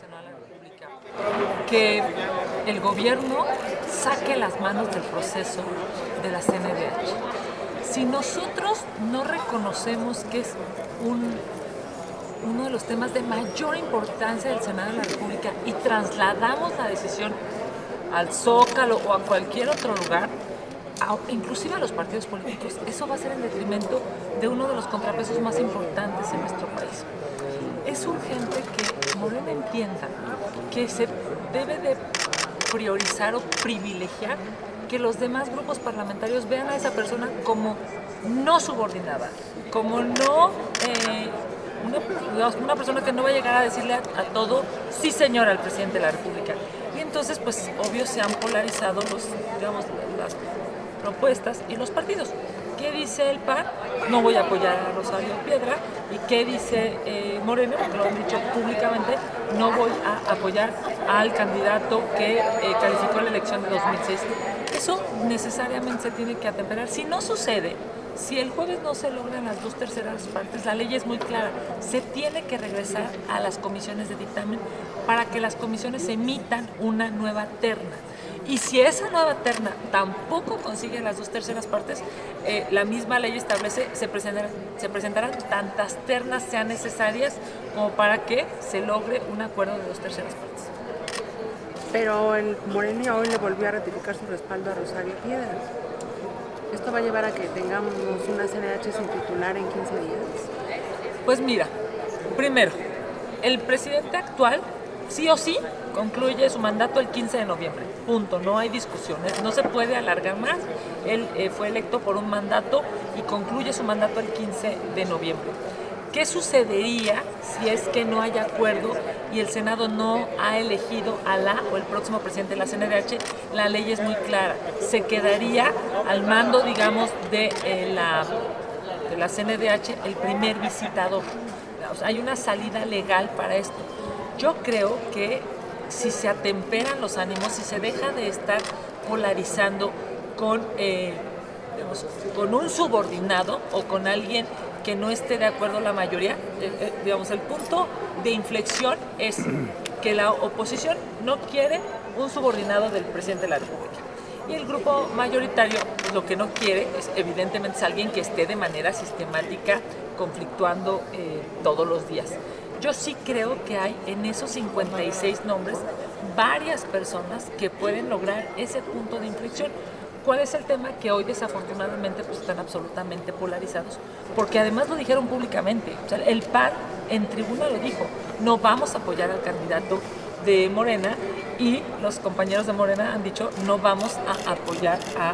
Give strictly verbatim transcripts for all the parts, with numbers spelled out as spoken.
Senado de la República que el gobierno saque las manos del proceso de la C N D H. Si nosotros no reconocemos que es un, uno de los temas de mayor importancia del Senado de la República y trasladamos la decisión al Zócalo o a cualquier otro lugar, a, inclusive a los partidos políticos, eso va a ser en detrimento de uno de los contrapesos más importantes en nuestro país. Es urgente que Morena entienda que se debe de priorizar o privilegiar que los demás grupos parlamentarios vean a esa persona como no subordinada, como no eh, una, una persona que no va a llegar a decirle a, a todo sí señora al presidente de la República. Y entonces pues obvio se han polarizado los, digamos, las propuestas y los partidos. ¿Qué dice el P A N? No voy a apoyar a Rosario Piedra. ¿Y qué dice eh, Morena? Porque lo han dicho públicamente, no voy a apoyar al candidato que eh, calificó la elección de dos mil seis. Eso necesariamente se tiene que atemperar. Si no sucede, si el jueves no se logran las dos terceras partes, la ley es muy clara, se tiene que regresar a las comisiones de dictamen para que las comisiones emitan una nueva terna. Y si esa nueva terna tampoco consigue las dos terceras partes, eh, la misma ley establece se presentarán, se presentarán tantas ternas sean necesarias como para que se logre un acuerdo de dos terceras partes. Pero el Morena hoy le volvió a ratificar su respaldo a Rosario Piedra. ¿Esto va a llevar a que tengamos una C N D H sin titular en quince días? Pues mira, primero, el presidente actual sí o sí concluye su mandato el quince de noviembre, punto, no hay discusiones, no se puede alargar más. Él eh, fue electo por un mandato y concluye su mandato el quince de noviembre. ¿Qué sucedería si es que no hay acuerdo y el Senado no ha elegido a la o el próximo presidente de la C N D H? La ley es muy clara, se quedaría al mando, digamos, de, eh, la, de la C N D H el primer visitador. O sea, hay una salida legal para esto. Yo creo que si se atemperan los ánimos, si se deja de estar polarizando con, eh, digamos, con un subordinado o con alguien que no esté de acuerdo la mayoría, eh, eh, digamos, el punto de inflexión es que la oposición no quiere un subordinado del presidente de la República. Y el grupo mayoritario pues, lo que no quiere es evidentemente es alguien que esté de manera sistemática conflictuando eh, todos los días. Yo sí creo que hay en esos cincuenta y seis nombres varias personas que pueden lograr ese punto de inflexión. ¿Cuál es el tema? Que hoy desafortunadamente pues, están absolutamente polarizados, porque además lo dijeron públicamente. O sea, el P A N en tribuna lo dijo, no vamos a apoyar al candidato de Morena, y los compañeros de Morena han dicho no vamos a apoyar a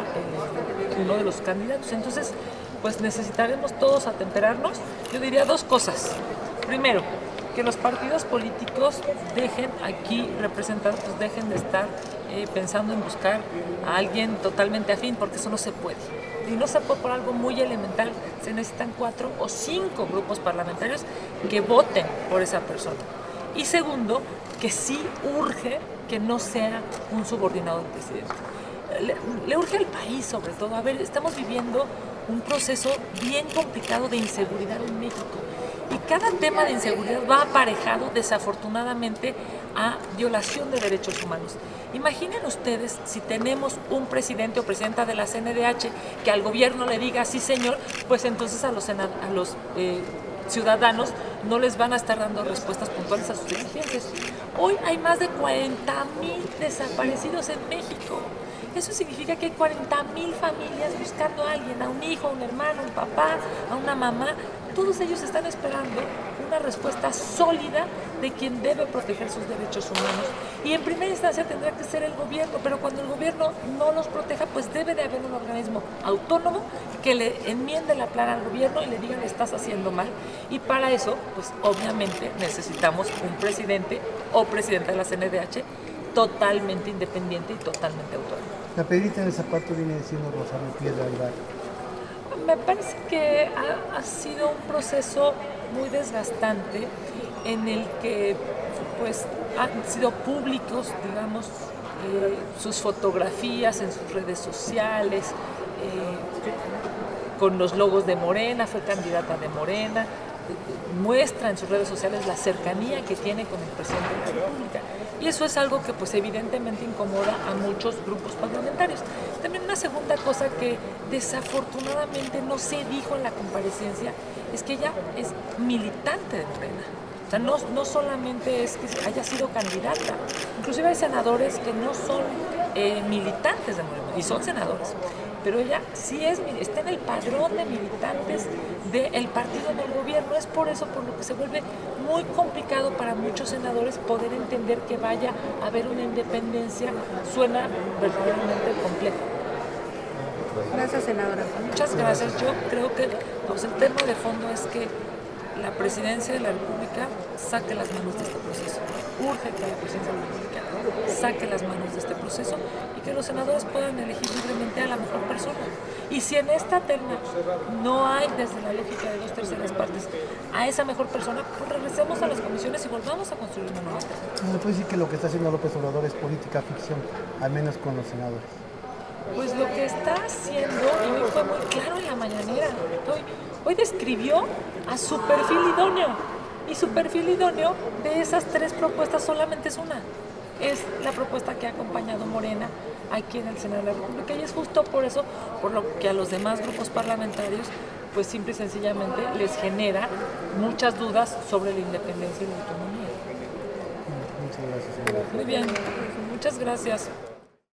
eh, uno de los candidatos. Entonces, pues necesitaremos todos atemperarnos. Yo diría dos cosas. Primero, que los partidos políticos dejen aquí representados, pues dejen de estar eh, pensando en buscar a alguien totalmente afín, porque eso no se puede. Y no se puede por algo muy elemental, se necesitan cuatro o cinco grupos parlamentarios que voten por esa persona. Y segundo, que sí urge que no sea un subordinado del presidente. Le, le urge al país sobre todo. A ver, estamos viviendo un proceso bien complicado de inseguridad en México. Y cada tema de inseguridad va aparejado, desafortunadamente, a violación de derechos humanos. Imaginen ustedes si tenemos un presidente o presidenta de la C N D H que al gobierno le diga sí señor, pues entonces a los, a los eh, ciudadanos no les van a estar dando respuestas puntuales a sus exigencias. Hoy hay más de cuarenta mil desaparecidos en México. Eso significa que hay cuarenta mil familias buscando a alguien, a un hijo, a un hermano, a un papá, a una mamá. Todos ellos están esperando una respuesta sólida de quien debe proteger sus derechos humanos. Y en primera instancia tendrá que ser el gobierno, pero cuando el gobierno no los proteja, pues debe de haber un organismo autónomo que le enmiende la plana al gobierno y le diga le estás haciendo mal. Y para eso, pues obviamente necesitamos un presidente o presidenta de la C N D H totalmente independiente y totalmente autónomo. La pedrita en el zapato viene diciendo Rosario Piedra Alvar. Me parece que ha, ha sido un proceso muy desgastante en el que pues, han sido públicos, digamos, eh, sus fotografías en sus redes sociales, eh, con los logos de Morena, fue candidata de Morena, muestra en sus redes sociales la cercanía que tiene con el presidente de la República. Y eso es algo que pues evidentemente incomoda a muchos grupos parlamentarios. También una segunda cosa que desafortunadamente no se dijo en la comparecencia es que ella es militante de Morena. O sea, no, no solamente es que haya sido candidata, inclusive hay senadores que no son eh, militantes de Morena, y son senadores, pero ella sí es, está en el padrón de militantes del partido en el gobierno. Es por eso por lo que se vuelve muy complicado para muchos senadores poder entender que vaya a haber una independencia. Suena verdaderamente complejo. Gracias, senadora. Muchas gracias. Yo creo que pues, el tema de fondo es que la presidencia de la República saque las manos de este proceso. Urge que la presidencia de la República saque las manos de este proceso y que los senadores puedan elegir libremente a la mejor persona. Y si en esta terna no hay, desde la lógica de dos terceras partes, a esa mejor persona, pues regresemos a las comisiones y volvamos a construir una nueva terna. ¿Se puede decir que lo que está haciendo López Obrador es política ficción, al menos con los senadores? Pues lo que está haciendo, y hoy fue muy claro en la mañanera, hoy, hoy describió a su perfil idóneo, y su perfil idóneo de esas tres propuestas solamente es una, es la propuesta que ha acompañado Morena aquí en el Senado de la República, y es justo por eso, por lo que a los demás grupos parlamentarios, pues simple y sencillamente les genera muchas dudas sobre la independencia y la autonomía. Muchas gracias, señora. Muy bien, muchas gracias.